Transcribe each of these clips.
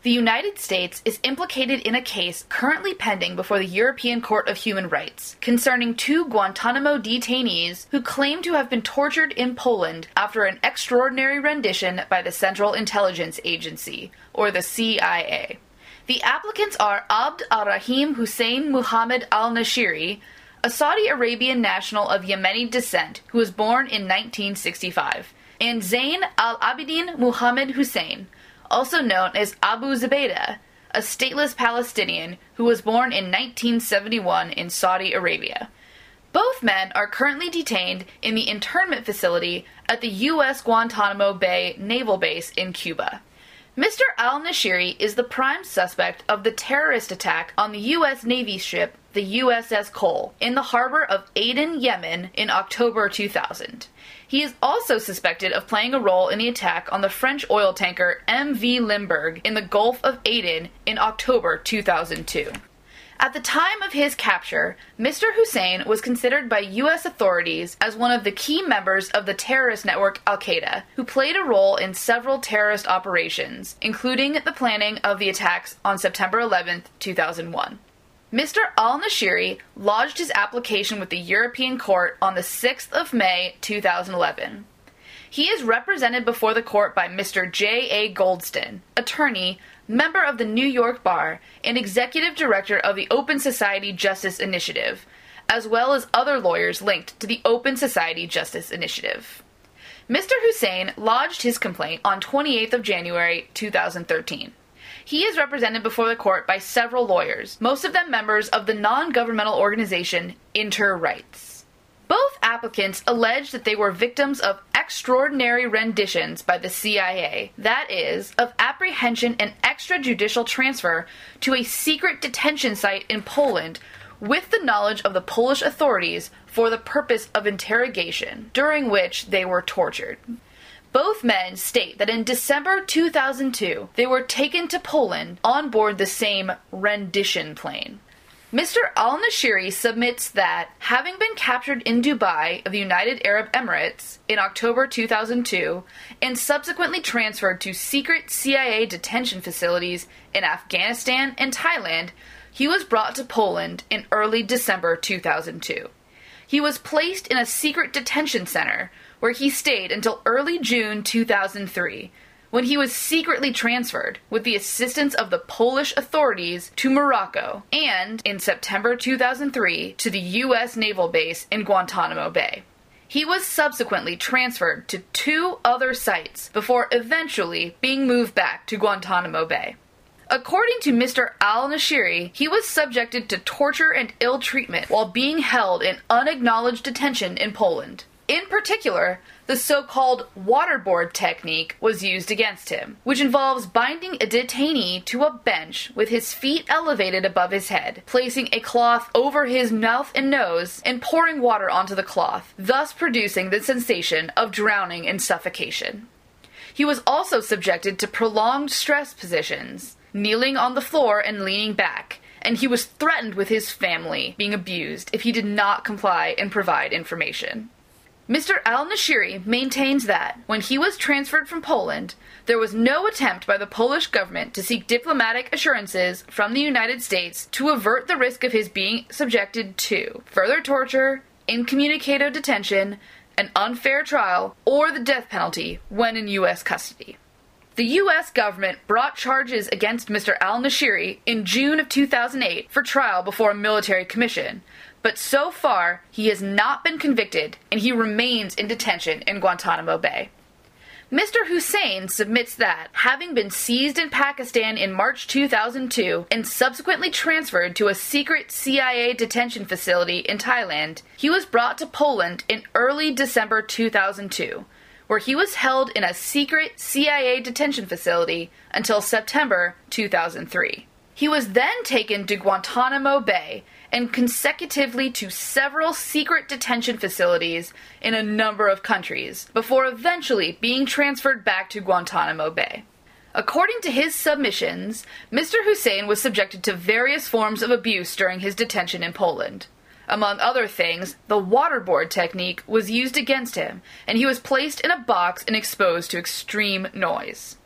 The United States is implicated in a case currently pending before the European Court of Human Rights concerning 2 Guantanamo detainees who claim to have been tortured in Poland after an extraordinary rendition by the Central Intelligence Agency, or the CIA. The applicants are Abd al-Rahim Hussein Muhammad al-Nashiri, a Saudi Arabian national of Yemeni descent who was born in 1965, and Zain al-Abidin Muhammad Hussein, also known as Abu Zubaydah, a stateless Palestinian who was born in 1971 in Saudi Arabia. Both men are currently detained in the internment facility at the U.S. Guantanamo Bay Naval Base in Cuba. Mr. al-Nashiri is the prime suspect of the terrorist attack on the U.S. Navy ship, the USS Cole, in the harbor of Aden, Yemen, in October 2000. He is also suspected of playing a role in the attack on the French oil tanker MV Limburg in the Gulf of Aden in October 2002. At the time of his capture, Mr. Hussein was considered by U.S. authorities as one of the key members of the terrorist network Al-Qaeda, who played a role in several terrorist operations, including the planning of the attacks on September 11, 2001. Mr. al-Nashiri lodged his application with the European Court on the 6th of May, 2011. He is represented before the court by Mr. J.A. Goldston, attorney, member of the New York Bar, and executive director of the Open Society Justice Initiative, as well as other lawyers linked to the Open Society Justice Initiative. Mr. Hussein lodged his complaint on 28th of January, 2013. He is represented before the court by several lawyers, most of them members of the non-governmental organization Inter-Rights. Both applicants allege that they were victims of extraordinary renditions by the CIA, that is, of apprehension and extrajudicial transfer to a secret detention site in Poland with the knowledge of the Polish authorities for the purpose of interrogation, during which they were tortured. Both men state that in December 2002, they were taken to Poland on board the same rendition plane. Mr. al-Nashiri submits that, having been captured in Dubai of the United Arab Emirates in October 2002 and subsequently transferred to secret CIA detention facilities in Afghanistan and Thailand, he was brought to Poland in early December 2002. He was placed in a secret detention center where he stayed until early June 2003, when he was secretly transferred, with the assistance of the Polish authorities, to Morocco, and, in September 2003, to the U.S. naval base in Guantanamo Bay. He was subsequently transferred to 2 other sites before eventually being moved back to Guantanamo Bay. According to Mr. al-Nashiri, he was subjected to torture and ill treatment while being held in unacknowledged detention in Poland. In particular, the so-called waterboard technique was used against him, which involves binding a detainee to a bench with his feet elevated above his head, placing a cloth over his mouth and nose, and pouring water onto the cloth, thus producing the sensation of drowning and suffocation. He was also subjected to prolonged stress positions, kneeling on the floor and leaning back, and he was threatened with his family being abused if he did not comply and provide information. Mr. al-Nashiri maintains that, when he was transferred from Poland, there was no attempt by the Polish government to seek diplomatic assurances from the United States to avert the risk of his being subjected to further torture, incommunicado detention, an unfair trial, or the death penalty when in U.S. custody. The U.S. government brought charges against Mr. al-Nashiri in June of 2008 for trial before a military commission, but so far he has not been convicted and he remains in detention in Guantanamo Bay. Mr. Hussein submits that, having been seized in Pakistan in March 2002 and subsequently transferred to a secret CIA detention facility in Thailand, he was brought to Poland in early December 2002, where he was held in a secret CIA detention facility until September 2003. He was then taken to Guantanamo Bay and consecutively to several secret detention facilities in a number of countries, before eventually being transferred back to Guantanamo Bay. According to his submissions, Mr. Hussein was subjected to various forms of abuse during his detention in Poland. Among other things, the waterboard technique was used against him, and he was placed in a box and exposed to extreme noise.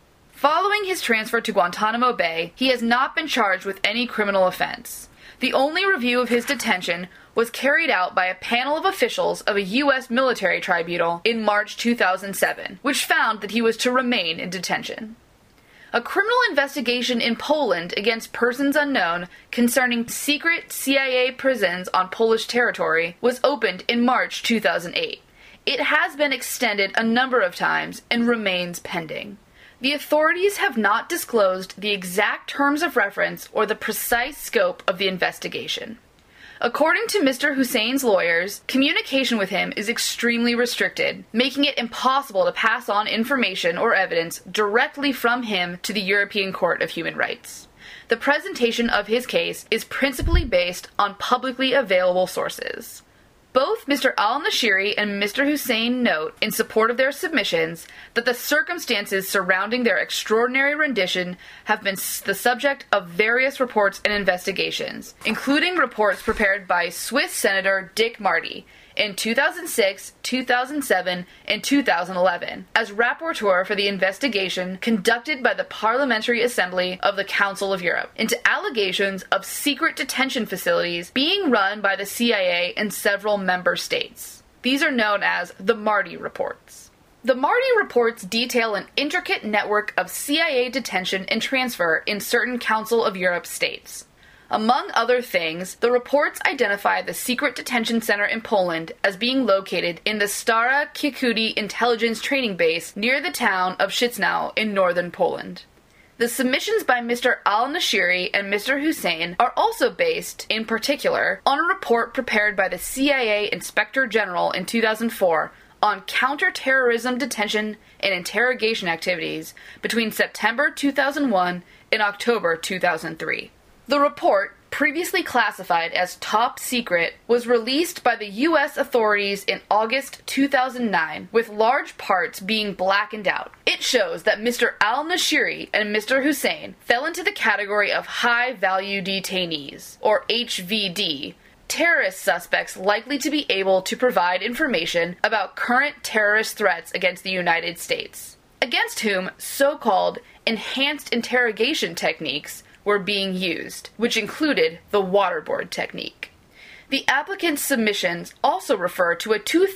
Following his transfer to Guantanamo Bay, he has not been charged with any criminal offense. The only review of his detention was carried out by a panel of officials of a U.S. military tribunal in March 2007, which found that he was to remain in detention. A criminal investigation in Poland against persons unknown concerning secret CIA prisons on Polish territory was opened in March 2008. It has been extended a number of times and remains pending. The authorities have not disclosed the exact terms of reference or the precise scope of the investigation. According to Mr. Hussein's lawyers, communication with him is extremely restricted, making it impossible to pass on information or evidence directly from him to the European Court of Human Rights. The presentation of his case is principally based on publicly available sources. Both Mr. al-Nashiri and Mr. Hussein note, in support of their submissions, that the circumstances surrounding their extraordinary rendition have been the subject of various reports and investigations, including reports prepared by Swiss Senator Dick Marty in 2006, 2007, and 2011, as rapporteur for the investigation conducted by the Parliamentary Assembly of the Council of Europe into allegations of secret detention facilities being run by the CIA in several member states. These are known as the Marty reports. The Marty reports detail an intricate network of CIA detention and transfer in certain Council of Europe states. Among other things, the reports identify the secret detention center in Poland as being located in the Stara Kikuti intelligence training base near the town of Chisinau in northern Poland. The submissions by Mr. al-Nashiri and Mr. Hussein are also based, in particular, on a report prepared by the CIA Inspector General in 2004 on counter-terrorism detention and interrogation activities between September 2001 and October 2003. The report, previously classified as top secret, was released by the U.S. authorities in August 2009, with large parts being blackened out. It shows that Mr. al-Nashiri and Mr. Hussein fell into the category of high-value detainees, or HVD, terrorist suspects likely to be able to provide information about current terrorist threats against the United States, against whom so-called enhanced interrogation techniques were being used, which included the waterboard technique. The applicant's submissions also refer to a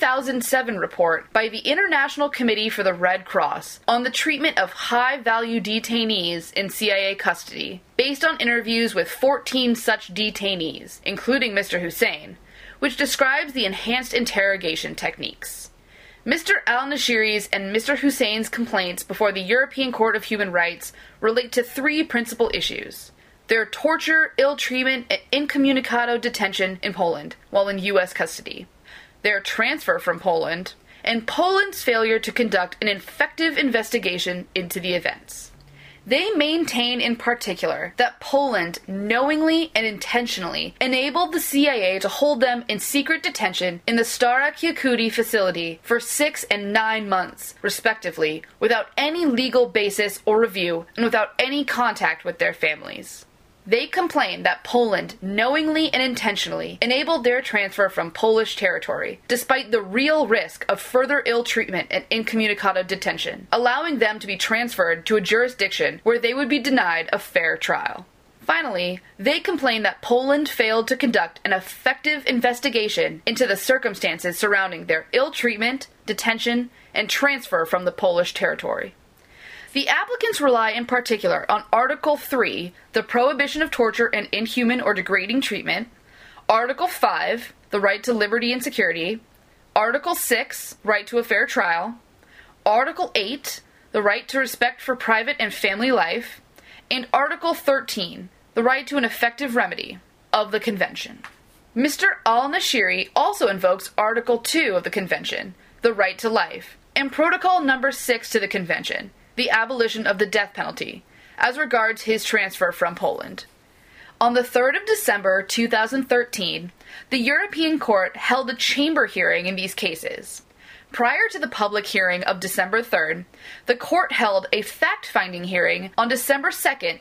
2007 report by the International Committee for the Red Cross on the treatment of high-value detainees in CIA custody, based on interviews with 14 such detainees, including Mr. Hussein, which describes the enhanced interrogation techniques. Mr. al-Nashiri's and Mr. Hussein's complaints before the European Court of Human Rights relate to three principal issues: their torture, ill-treatment, and incommunicado detention in Poland while in U.S. custody, their transfer from Poland, and Poland's failure to conduct an effective investigation into the events. They maintain in particular that Poland knowingly and intentionally enabled the CIA to hold them in secret detention in the Stara Kikuti facility for 6 and 9 months, respectively, without any legal basis or review and without any contact with their families. They complain that Poland knowingly and intentionally enabled their transfer from Polish territory, despite the real risk of further ill treatment and incommunicado detention, allowing them to be transferred to a jurisdiction where they would be denied a fair trial. Finally, they complain that Poland failed to conduct an effective investigation into the circumstances surrounding their ill treatment, detention, and transfer from the Polish territory. The applicants rely in particular on Article 3, the prohibition of torture and inhuman or degrading treatment, Article 5, the right to liberty and security, Article 6, right to a fair trial, Article 8, the right to respect for private and family life, and Article 13, the right to an effective remedy of the Convention. Mr. al-Nashiri also invokes Article 2 of the Convention, the right to life, and Protocol No. 6 to the Convention, the abolition of the death penalty, as regards his transfer from Poland. On the 3rd of December 2013, the European Court held a chamber hearing in these cases. Prior to the public hearing of December 3rd, the court held a fact-finding hearing on December 2nd,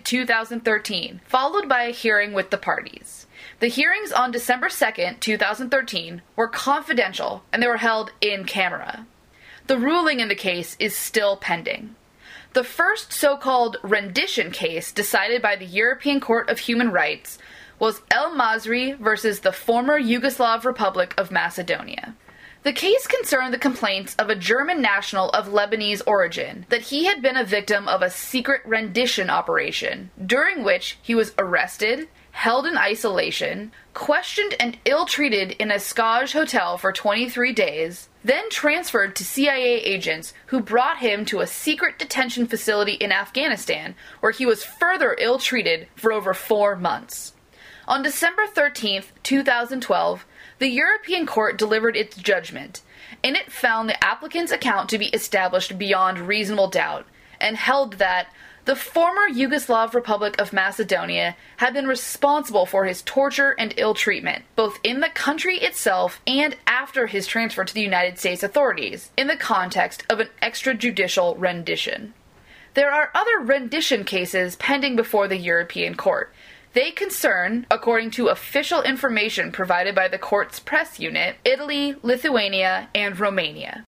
2013, followed by a hearing with the parties. The hearings on December 2nd, 2013 were confidential and they were held in camera. The ruling in the case is still pending. The first so-called rendition case decided by the European Court of Human Rights was El Masri versus the former Yugoslav Republic of Macedonia. The case concerned the complaints of a German national of Lebanese origin that he had been a victim of a secret rendition operation, during which he was arrested, held in isolation, questioned and ill-treated in a Skaj hotel for 23 days, then transferred to CIA agents who brought him to a secret detention facility in Afghanistan, where he was further ill-treated for over 4 months. On December 13, 2012, the European Court delivered its judgment, and it found the applicant's account to be established beyond reasonable doubt, and held that the former Yugoslav Republic of Macedonia had been responsible for his torture and ill treatment, both in the country itself and after his transfer to the United States authorities, in the context of an extrajudicial rendition. There are other rendition cases pending before the European Court. They concern, according to official information provided by the court's press unit, Italy, Lithuania, and Romania.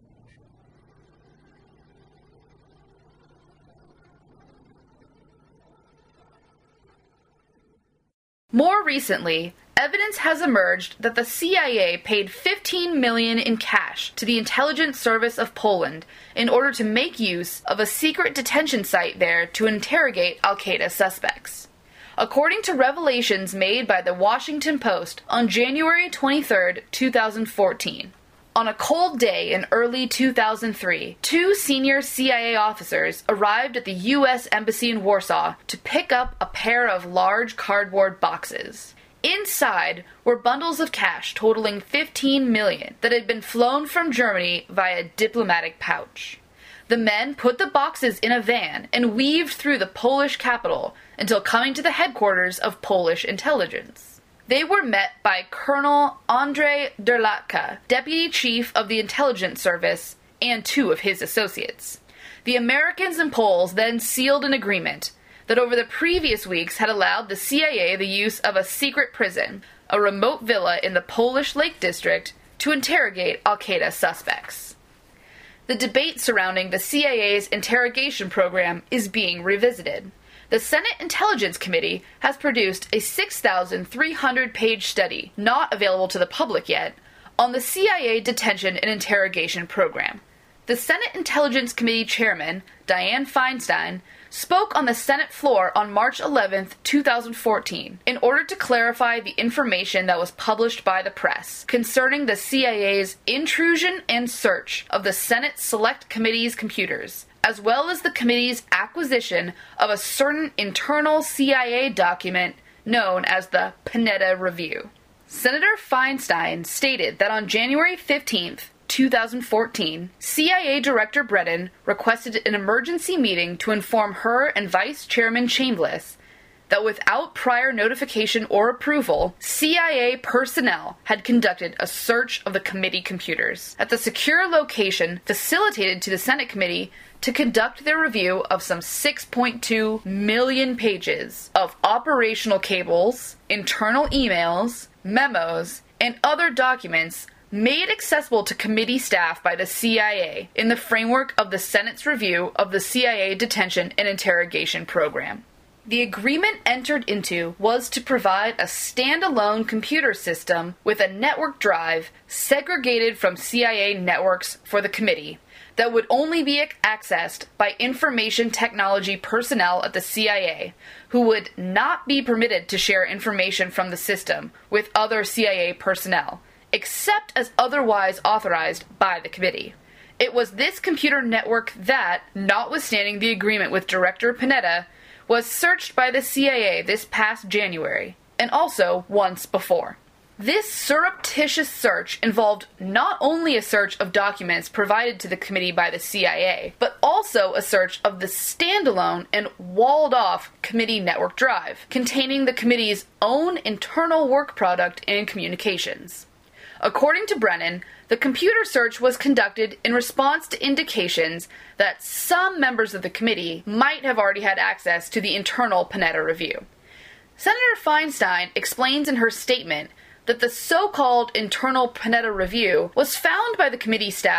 More recently, evidence has emerged that the CIA paid $15 million in cash to the Intelligence Service of Poland in order to make use of a secret detention site there to interrogate al-Qaeda suspects. According to revelations made by the Washington Post on January 23, 2014, on a cold day in early 2003, 2 senior CIA officers arrived at the U.S. Embassy in Warsaw to pick up a pair of large cardboard boxes. Inside were bundles of cash totaling $15 million that had been flown from Germany via diplomatic pouch. The men put the boxes in a van and weaved through the Polish capital until coming to the headquarters of Polish intelligence. They were met by Colonel Andrzej Derlatka, Deputy Chief of the Intelligence Service, and 2 of his associates. The Americans and Poles then sealed an agreement that over the previous weeks had allowed the CIA the use of a secret prison, a remote villa in the Polish Lake District, to interrogate al-Qaeda suspects. The debate surrounding the CIA's interrogation program is being revisited. The Senate Intelligence Committee has produced a 6,300-page study, not available to the public yet, on the CIA detention and interrogation program. The Senate Intelligence Committee Chairman, Dianne Feinstein, spoke on the Senate floor on March 11, 2014, in order to clarify the information that was published by the press concerning the CIA's intrusion and search of the Senate Select Committee's computers, as well as the committee's acquisition of a certain internal CIA document known as the Panetta Review. Senator Feinstein stated that on January 15, 2014, CIA Director Brennan requested an emergency meeting to inform her and Vice Chairman Chambliss that without prior notification or approval, CIA personnel had conducted a search of the committee computers at the secure location facilitated to the Senate committee to conduct their review of some 6.2 million pages of operational cables, internal emails, memos, and other documents made accessible to committee staff by the CIA in the framework of the Senate's review of the CIA detention and interrogation program. The agreement entered into was to provide a standalone computer system with a network drive segregated from CIA networks for the committee that would only be accessed by information technology personnel at the CIA, who would not be permitted to share information from the system with other CIA personnel, except as otherwise authorized by the committee. It was this computer network that, notwithstanding the agreement with Director Panetta, was searched by the CIA this past January, and also once before. This surreptitious search involved not only a search of documents provided to the committee by the CIA, but also a search of the standalone and walled-off committee network drive, containing the committee's own internal work product and communications. According to Brennan, the computer search was conducted in response to indications that some members of the committee might have already had access to the internal Panetta Review. Senator Feinstein explains in her statement that the so-called internal Panetta Review was found by the committee staff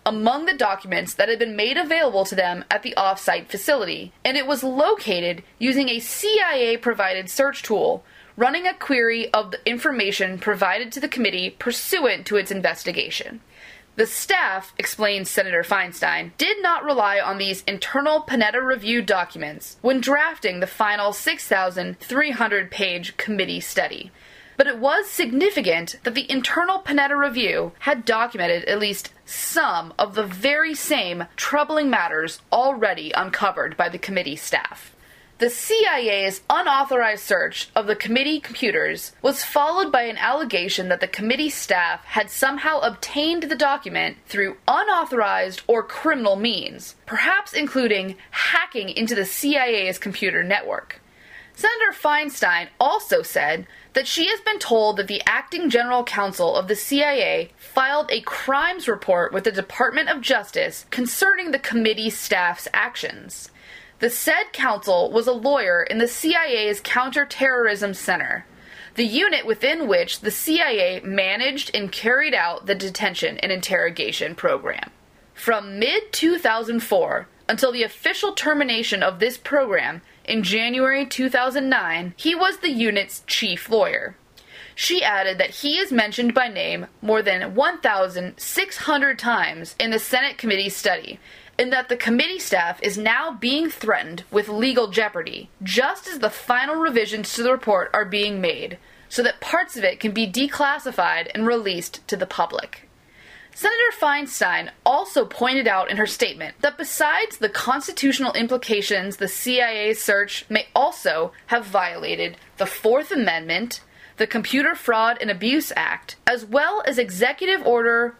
among the documents that had been made available to them at the off-site facility, and it was located using a CIA-provided search tool, running a query of the information provided to the committee pursuant to its investigation. The staff, explains Senator Feinstein, did not rely on these internal Panetta Review documents when drafting the final 6,300-page committee study. But it was significant that the internal Panetta Review had documented at least some of the very same troubling matters already uncovered by the committee staff. The CIA's unauthorized search of the committee computers was followed by an allegation that the committee staff had somehow obtained the document through unauthorized or criminal means, perhaps including hacking into the CIA's computer network. Senator Feinstein also said that she has been told that the acting general counsel of the CIA filed a crimes report with the Department of Justice concerning the committee staff's actions. The said counsel was a lawyer in the CIA's Counterterrorism Center, the unit within which the CIA managed and carried out the detention and interrogation program. From mid-2004 until the official termination of this program in January 2009, he was the unit's chief lawyer. She added that he is mentioned by name more than 1,600 times in the Senate committee study, and that the committee staff is now being threatened with legal jeopardy, just as the final revisions to the report are being made, so that parts of it can be declassified and released to the public. Senator Feinstein also pointed out in her statement that besides the constitutional implications, the CIA's search may also have violated the Fourth Amendment, the Computer Fraud and Abuse Act, as well as Executive Order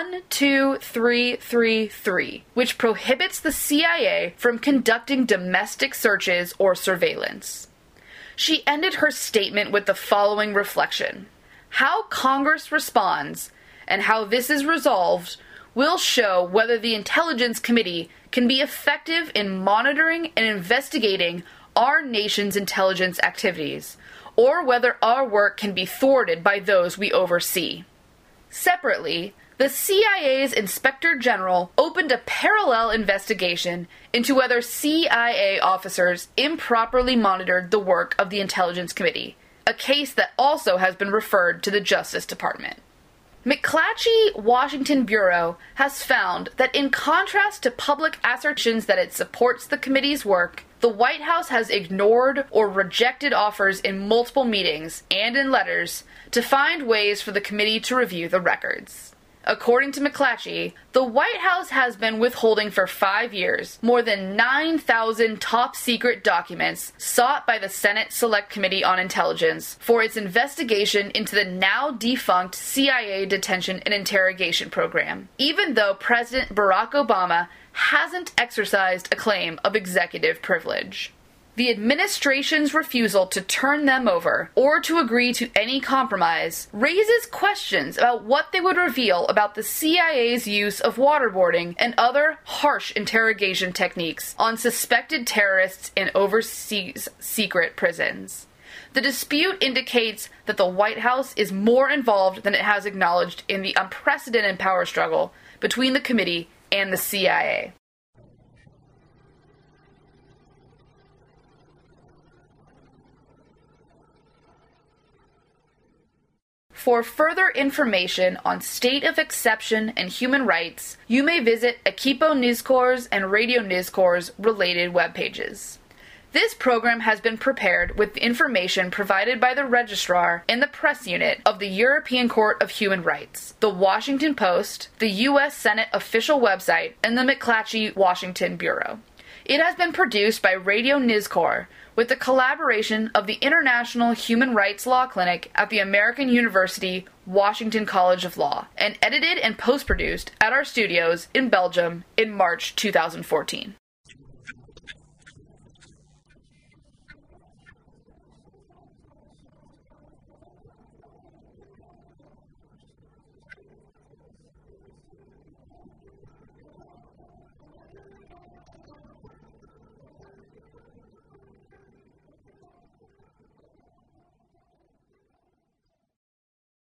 12333, which prohibits the CIA from conducting domestic searches or surveillance. She ended her statement with the following reflection: how Congress responds and how this is resolved will show whether the Intelligence Committee can be effective in monitoring and investigating our nation's intelligence activities, or whether our work can be thwarted by those we oversee. Separately, the CIA's Inspector General opened a parallel investigation into whether CIA officers improperly monitored the work of the Intelligence Committee, a case that also has been referred to the Justice Department. McClatchy Washington Bureau has found that in contrast to public assertions that it supports the committee's work, the White House has ignored or rejected offers in multiple meetings and in letters to find ways for the committee to review the records. According to McClatchy, the White House has been withholding for 5 years more than 9,000 top-secret documents sought by the Senate Select Committee on Intelligence for its investigation into the now-defunct CIA detention and interrogation program, even though President Barack Obama hasn't exercised a claim of executive privilege. The administration's refusal to turn them over or to agree to any compromise raises questions about what they would reveal about the CIA's use of waterboarding and other harsh interrogation techniques on suspected terrorists in overseas secret prisons. The dispute indicates that the White House is more involved than it has acknowledged in the unprecedented power struggle between the committee and the CIA. For further information on state of exception and human rights, you may visit Equipo News Corps and Radio News Corps' related web pages. This program has been prepared with information provided by the Registrar and the Press Unit of the European Court of Human Rights, the Washington Post, the U.S. Senate official website, and the McClatchy Washington Bureau. It has been produced by Radio News Corps with the collaboration of the International Human Rights Law Clinic at the American University Washington College of Law, and edited and post-produced at our studios in Belgium in March 2014.